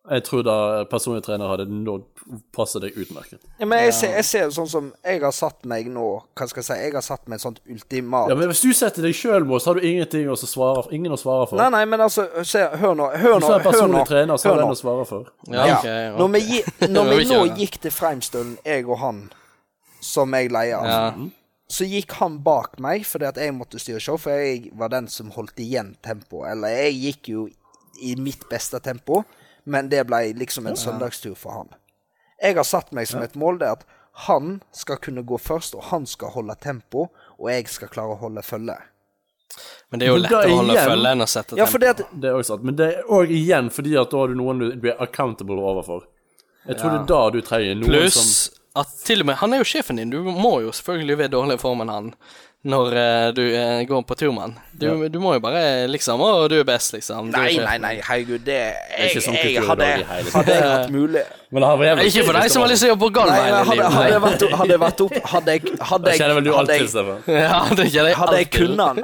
Jeg tror da personlig trener hadde passet deg utmerket. Ja, men jeg ser sånn som jeg har satt meg nå, hva skal jeg si, jeg har satt meg et sånt ultimat. Ja, men hvis du setter deg selv med oss, har du ingenting å svare for, ingen å svare for. Nei, men altså, hør nå. Hvis du er personlig trener, så har du den å svare for. Ja, okay. Når vi nå gikk til Freimstølen, jeg og han, som jeg leier, så gikk han bak meg, fordi at jeg måtte styre show, for jeg var den som holdt igjen tempo, eller jeg gikk jo i mitt beste tempo, men det ble liksom en søndagstur for han. Jeg har satt meg som et mål, det at han skal kunne gå først, og han skal holde tempo, og jeg skal klare å holde følge. Men det er jo lettere å holde følge enn å sette tempo. Ja, fordi at, det er også sant, men det er også igjen fordi at da har du noen du er accountable overfor. Jeg tror det er da du trenger noen Plus, som... at til og med, han er jo sjefen din, du må jo selvfølgelig være dårlig i formen han, når du går på turmann. Du må jo bare liksom, du er best liksom. Nei, herregud, det er ikke sånn kultur hadde jeg hatt mulig. Ikke for deg som har lyst til å jobbe på galvet. Hadde jeg vært opp, hadde kjenner vel du alltid, Stefan? Ja, det kjenner jeg hadde jeg kunnet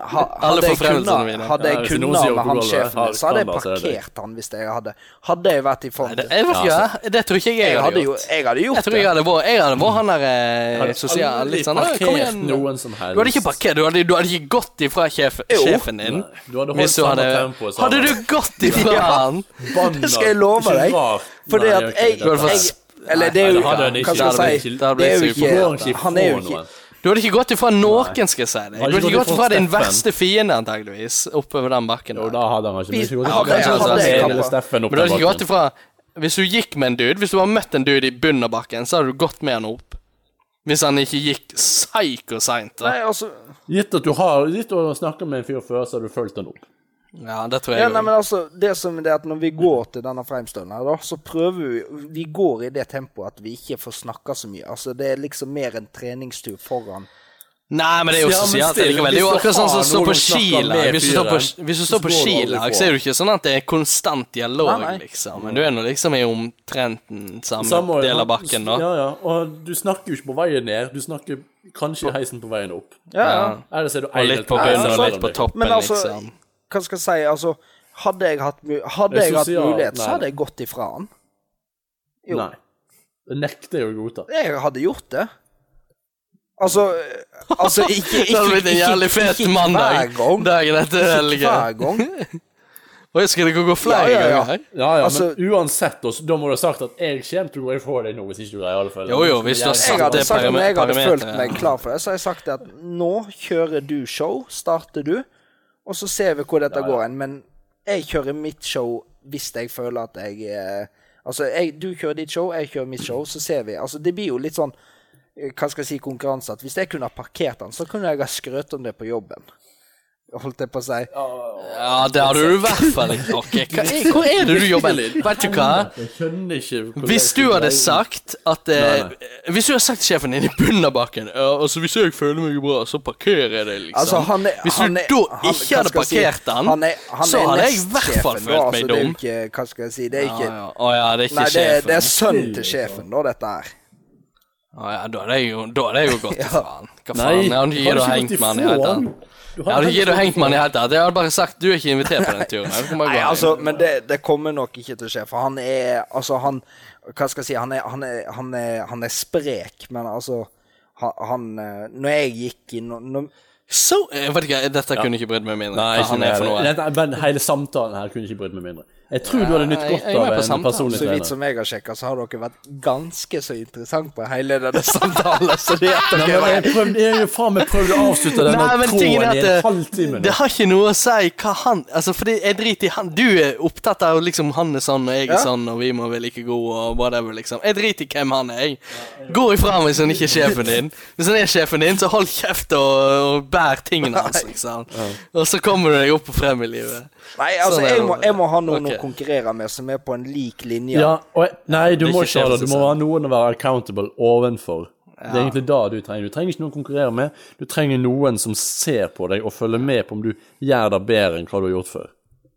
med han sjefen, så hadde jeg parkert han hvis jeg hadde jeg vært i form. Det tror ikke jeg hadde gjort. Jeg hadde gjort det. Jeg hadde vært han der sosial, litt sånn, kom igjen. Du hadde ikke parkert, du hadde ikke gått ifra sjefen din. Hvis du hadde du gått ifra han? Det skal jeg love deg. Fordi at eller det er jo hva skal jeg si, det er jo ikke, han er jo ikke. Du hadde ikke gått ifra noen, skal jeg si deg. Du hadde ikke gått ifra din verste fiende, antageligvis, oppover den bakken. Jo, da hadde han ikke. Men du hadde ikke gått ifra, hvis du gikk med en dude, hvis du har møtt en dude i bunnen av bakken, så hadde du gått med han opp. Hvis han ikke gikk psyko-seint. Nei, altså... Gitt at du har snakket med en fyr før, så har du følt den opp. Ja, det tror jeg nei, men altså, det som er at når vi går til denne Freimstølen her da, så prøver vi går i det tempoet at vi ikke får snakket så mye. Altså, det er liksom mer en treningstur foran. Nei, men det er jo sosialt. Det er jo akkurat sånn som står på skilag. Hvis du står på skilag, så er det jo ikke sånn at det er konstant dialog, liksom. Men du er nå liksom i omtrenten samme del av bakken, da. Ja, og du snakker jo ikke på veien ned. Du snakker kanskje i heisen på veien opp. Ja. Og litt på bunnen og litt på toppen, liksom. Hva skal jeg si, altså, hadde jeg hatt mulighet, så hadde jeg gått ifra han. Jo. Nei, det nekter jeg å godta. Jeg hadde gjort det. Altså ikke hver gang. Dagen etter helgen. Ikke hver gang. Og jeg skal gå flere ganger. Ja, altså, men uansett, da må du ha sagt at jeg kommer til å gå ifra deg nå, hvis ikke du greier i alle fall. Jo, hvis du har satt det parameteret. Jeg hadde følt meg klar for det, så har jeg sagt at nå kjører du show, starter du, og så ser vi hvor dette går hen, men jeg kjører mitt show hvis jeg føler at du kjører ditt show, jeg kjører mitt show, så ser vi, altså det blir jo litt sånn, hva skal jeg si, konkurranse, at hvis jeg kunne ha parkert den, så kunne jeg ha skrøt om det på jobben. Holdt jeg på å si. Ja, det har du i hvert fall ikke. Ok, hvor er det du jobber? Vet du hva? Jeg skjønner ikke. Hvis du hadde sagt at hvis du hadde sagt til sjefen din i bunnen av bakken, altså hvis jeg føler meg bra, så parkerer jeg det, liksom. Altså, hvis du da ikke hadde parkert den, så hadde jeg i hvert fall følt meg dum. Hva skal jeg si, det er ikke... det er ikke sjefen. Det er sønnen til sjefen, da, dette her. Da er det jo godt ifra han. Hva faen, jeg hadde ikke hengt med han i hele tatt. Jeg hadde ikke hengt med han i hele tatt. Jeg hadde bare sagt, du er ikke invitert på den turen. Nei, altså, men det kommer nok ikke til å skje, for han er, altså, hva skal jeg si, han er sprek, men altså, når jeg gikk inn, så, jeg vet ikke, dette kunne ikke brydd meg mindre. Nei, ikke det. Men hele samtalen her kunne ikke brydd meg mindre. Jeg tror du hadde nytt godt av en personlig trener. Så vidt som jeg har sjekket, så har dere vært ganske så interessant på hele denne samtalen. Så det jeg har jo faen meg prøvd å avslutte denne tråden i en halvtime. Det har ikke noe å si hva han, altså fordi jeg driter i han, du er opptatt av liksom han er sånn og jeg er sånn og vi må vel ikke gå og whatever liksom. Jeg driter i hvem han er, jeg. Gå ifra meg hvis han ikke er sjefen din. Hvis han er sjefen din, så hold kjeft og bær tingene hans liksom. Og så kommer du deg opp og frem i livet. Nei, altså jeg må ha noen å konkurrere med som er på en lik linje. Ja, nei, du må ikke ha det. Du må ha noen å være accountable ovenfor. Det er egentlig da du trenger. Du trenger ikke noen å konkurrere med. Du trenger noen som ser på deg og følger med på om du gjør det bedre enn hva du har gjort før.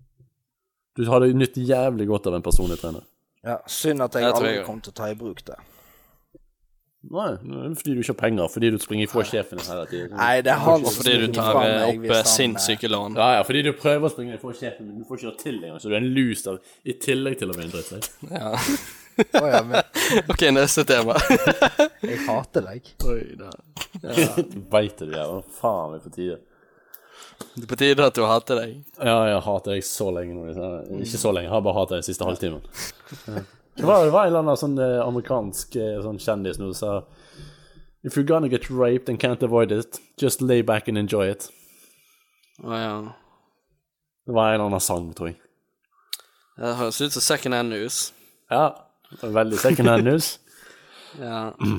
Du hadde nytt jævlig godt av en personlig trener. Ja, synd at jeg aldri kom til å ta i bruk det. Nei, fordi du ikke har penger, fordi du springer ifra sjefen hele tiden. Nei, det er han Og fordi du tar opp sinnssyke lån. Ja, fordi du prøver å springe ifra sjefen, men du får ikke det til engang, så du er en loser i tillegg til å være en drittsekk. Ja. men Ok, neste tema. jeg hater deg. Oi da. Du vet det, hva faen er på tide. Det er på tide at du hater deg. Ja, jeg hater deg så lenge nå. Ikke så lenge, jeg har bare hatet deg siste halvtimen. Det var en eller annen sånn amerikansk sånn kjendis nå som sa If you're gonna get raped and can't avoid it, just lay back and enjoy it. Ja. Det var en eller annen sang, tror jeg. Det høres ut som second hand news. Ja, det var veldig second hand news. Ja.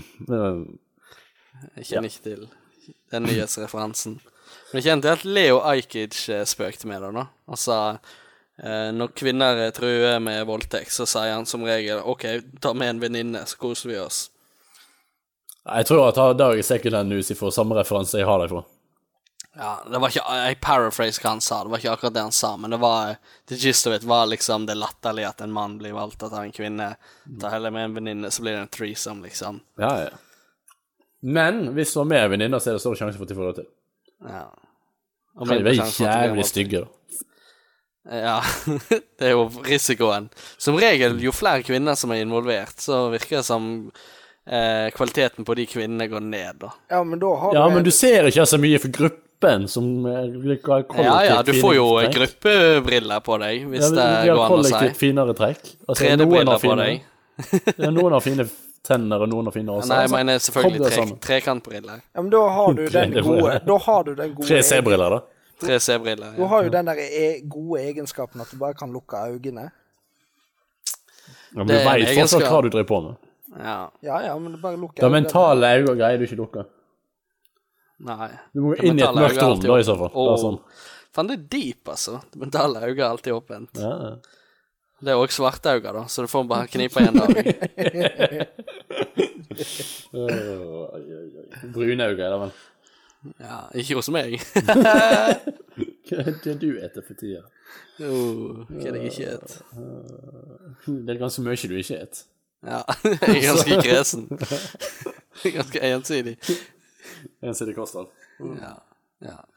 Jeg kjenner ikke til den nyhetsreferansen. Men jeg kjente at Leo Ajkic spøkte med det da. Altså, når kvinner truer med voldtekt, så sier han som regel ok, ta med en venninne, så koser vi oss. Jeg tror at Dag er second hand news for samme referanse jeg har deg for. Ja, det var ikke, jeg paraphrase hva han sa, det var ikke akkurat det han sa, men det var, the gist of it var liksom det latterlige at en mann blir valgt av en kvinne, ta heller med en venninne, så blir det en threesome, liksom. Ja. Men hvis du har med en venninne, så er det større sjanse for at de får det til. Ja. Og kan de være jævlig stygge, da. Ja, det er jo risikoen. Som regel, jo flere kvinner som er involvert, så virker det som kvaliteten på de kvinnene går ned, da. Ja, men da har men du ser ikke så mye for gruppen som Ja, du får jo gruppebriller på deg, hvis det går an å si. Vi har kollektivt finere trekk. 3D-briller på deg. Ja, noen har fine tenner, og noen har fine også. Nei, jeg mener selvfølgelig trekantbriller. Ja, men da har du den gode 3C-briller, da. 3C-briller, ja. Du har jo den der gode egenskapen at du bare kan lukke øynene. Ja, men du vet fortsatt hva du driver på med. Ja, men du bare lukker øynene. Det mentale øyne greier du ikke lukke. Nei. Du må inn i et mørkt rom, da i så fall. Sånn. Fan, det er deep, altså. Det mentale øyne er alltid åpent. Ja. Det er også svarte øyne, da, så du får bare knipe igjen dag. Brune øyne, da vel. Ja, ikke hos meg. Hva er det du eter for tida? Hva er det jeg ikke et? Det er ganske mye du ikke et. Ja, jeg er ganske kresen. Ganske ensidig. Ensidig kosthold. Ja.